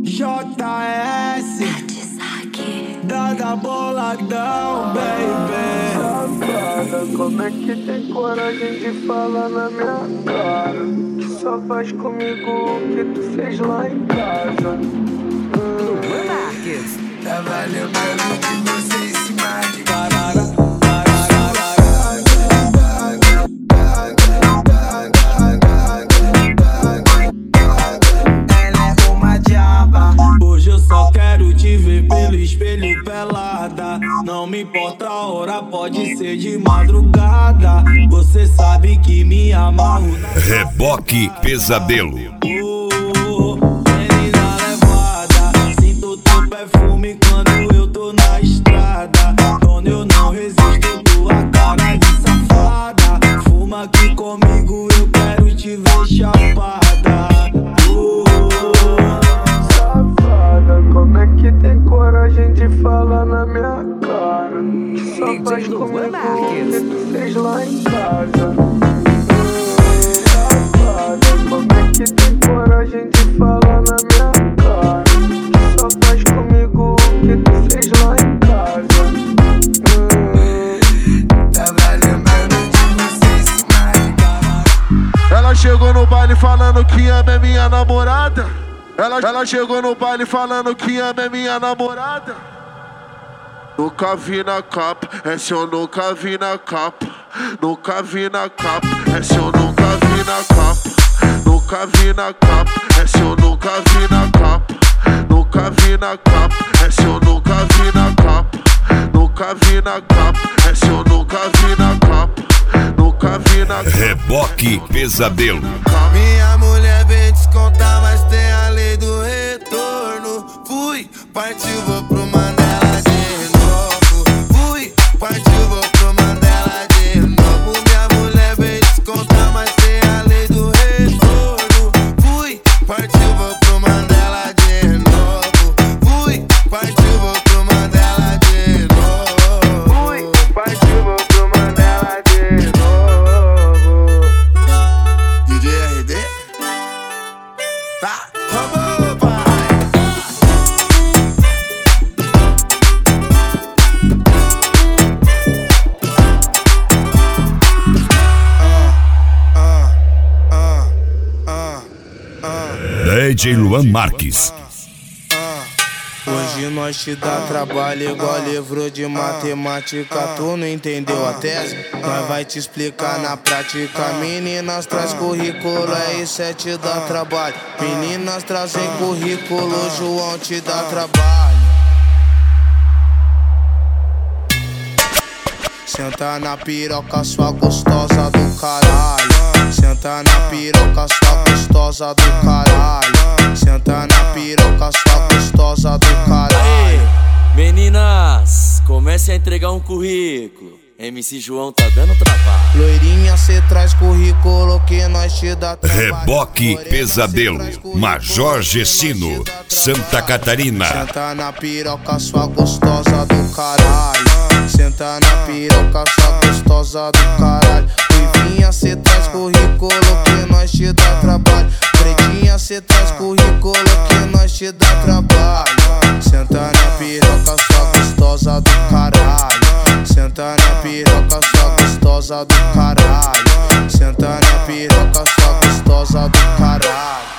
JS Dada boladão, baby. Safada, como é que tem coragem de falar na minha cara? Que só faz comigo o que tu fez lá em casa. Tava lembrando de você em cima de Hoje eu só quero te ver pelo espelho pelada. Não me importa a hora, pode ser de madrugada. Você sabe que me amarro na Reboque Pesadelo. Menina levada, sinto teu perfume quando eu tô na estrada. Quando eu não resisto, tua cara de safada. Fuma aqui comigo, eu quero te ver chapada. Como é que tem coragem de falar na minha cara? Que só faz comigo o que tu fez lá em casa. Safada, como é que tem coragem de falar na minha cara? Que só faz comigo o que tu fez lá em casa. Tava lembrando de você em cima de cama. Ela chegou no baile falando que ama é minha namorada. Ela chegou no baile falando que ama é minha namorada. Nunca vi na capa, essa eu nunca vi na capa. Nunca vi na capa, essa eu nunca vi na capa. Nunca vi na capa, essa eu nunca vi na capa. Nunca vi na capa, essa eu nunca vi na capa. Nunca vi na capa, essa eu nunca vi na capa. Nunca vi na capa. Reboque Pesadelo. Minha mulher veio descontar, mas tem a lei do retorno. Fui, partiu, vou pro Mandela de novo. Fui, partiu, vou pro Mandela de novo. Minha mulher veio descontar, mas tem a lei do retorno. Fui, partiu, vou pro Mandela de novo. Fui, partiu, vou pro Mandela de novo. Fui, partiu, vou pro Mandela de novo. DJ RD? Tá, vamos, pai. DJ Luan Marques. Hoje nós te dá trabalho igual livro de matemática. Tu não entendeu a tese? Nós vai te explicar na prática. Meninas traz currículo, é isso é te dá trabalho. Meninas trazem currículo, João te dá trabalho. Senta na piroca, sua gostosa do caralho. Senta na piroca, sua gostosa do caralho. Senta na piroca, sua gostosa do caralho. Meninas, comece a entregar um currículo. MC João tá dando trabalho. Loirinha, cê traz currículo que nós te dá trabalho. Reboque Morena, Pesadelo. cê traz currículo Major que Gessino, nós te dá Santa trabalho. Catarina. Senta na piroca, sua gostosa do caralho. Senta na piroca, sua gostosa do caralho. Ruivinha, cê traz currículo que nós te dá trabalho. Pretinha, cê traz currículo que nós te dá trabalho. Senta na piroca, sua gostosa do caralho. Senta na piroca, sua gostosa do caralho. Senta na piroca, sua gostosa do caralho.